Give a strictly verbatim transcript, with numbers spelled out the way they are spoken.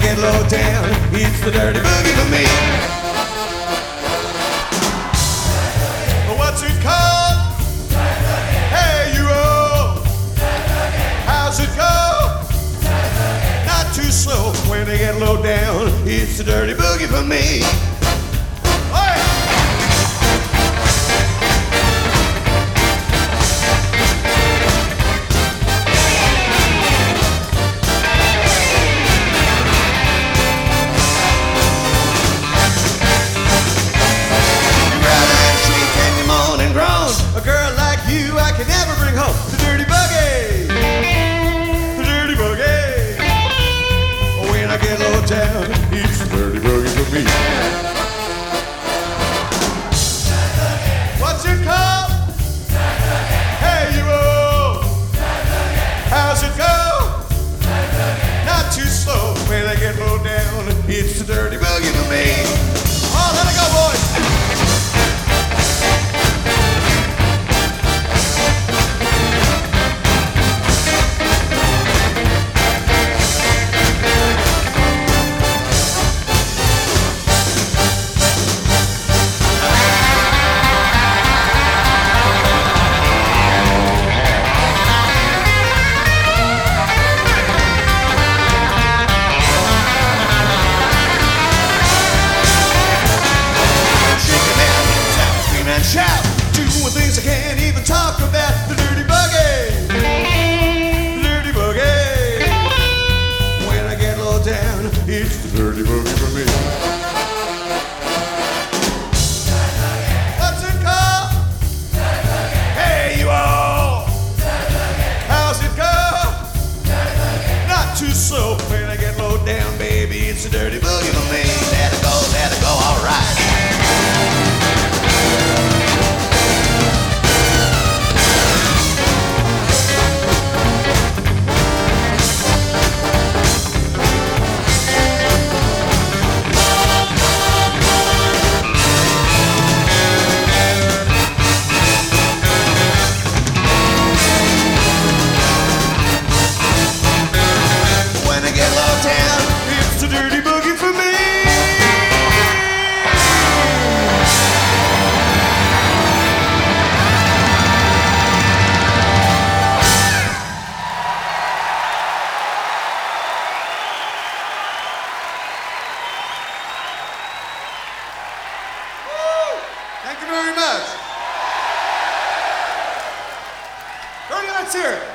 get low down, it's the dirty boogie for me. What's it called? Hey, you all. How's it go? Not too slow when they get low down, it's the dirty boogie for me. A girl like you I can never bring home. The dirty boogie, the dirty boogie. When I get low down, it's the dirty boogie for me. What's it called? Hey you all, how's it go? Not too slow when I get low down, it's the dirty boogie for me. Oh, let it go, boys. Shout, doing things I can't even talk about. The dirty boogie, the dirty boogie. When I get low down, it's the dirty boogie for me. What's it called? Hey you all, how's it go? Not too slow when I get low down, baby. It's the dirty boogie for me. Let it go, let it go, all right. Thank you very much. Let's hear it.